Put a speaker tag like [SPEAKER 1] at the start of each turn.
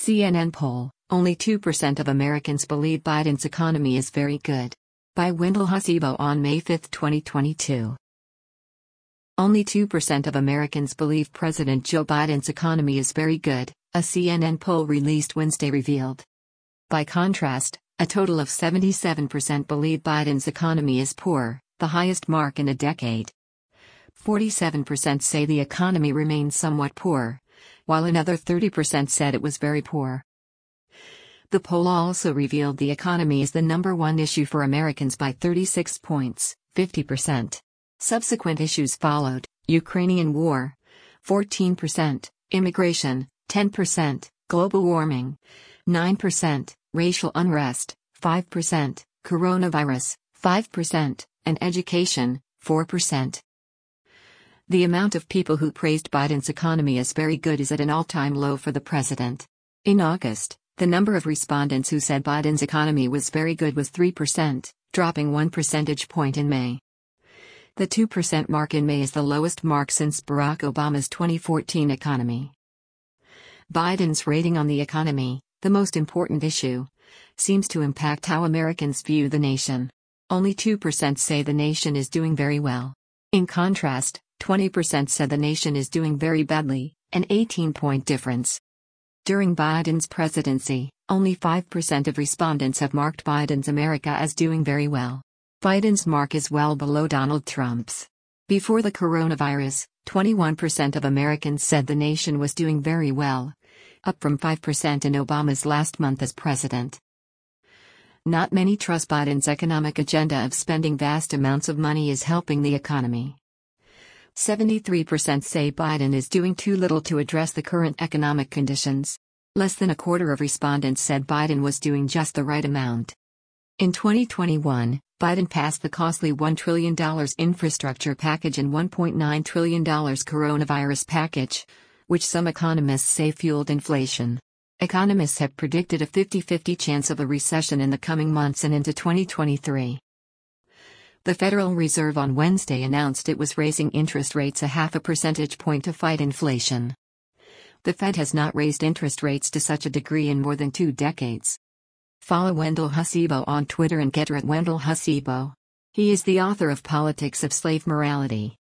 [SPEAKER 1] CNN poll, only 2% of Americans believe Biden's economy is very good. By Wendell Hussebo on May 5, 2022. Only 2% of Americans believe President Joe Biden's economy is very good, a CNN poll released Wednesday revealed. By contrast, a total of 77% believe Biden's economy is poor, the highest mark in a decade. 47% say the economy remains somewhat poor, while another 30% said it was very poor. The poll also revealed the economy is the number one issue for Americans by 36 points, 50%. Subsequent issues followed: Ukrainian war, 14%, immigration, 10%, global warming, 9%, racial unrest, 5%, coronavirus, 5%, and education, 4%. The amount of people who praised Biden's economy as very good is at an all-time low for the president. In August, the number of respondents who said Biden's economy was very good was 3%, dropping 1 percentage point in May. The 2% mark in May is the lowest mark since Barack Obama's 2014 economy. Biden's rating on the economy, the most important issue, seems to impact how Americans view the nation. Only 2% say the nation is doing very well. In contrast, 20% said the nation is doing very badly, an 18-point difference. During Biden's presidency, only 5% of respondents have marked Biden's America as doing very well. Biden's mark is well below Donald Trump's. Before the coronavirus, 21% of Americans said the nation was doing very well, up from 5% in Obama's last month as president. Not many trust Biden's economic agenda of spending vast amounts of money is helping the economy. 73% say Biden is doing too little to address the current economic conditions. Less than a quarter of respondents said Biden was doing just the right amount. In 2021, Biden passed the costly $1 trillion infrastructure package and $1.9 trillion coronavirus package, which some economists say fueled inflation. Economists have predicted a 50-50 chance of a recession in the coming months and into 2023. The Federal Reserve on Wednesday announced it was raising interest rates 0.5 percentage point to fight inflation. The Fed has not raised interest rates to such a degree in more than 2 decades. Follow Wendell Hussebo on Twitter and get her at Wendell Hussebo. He is the author of Politics of Slave Morality.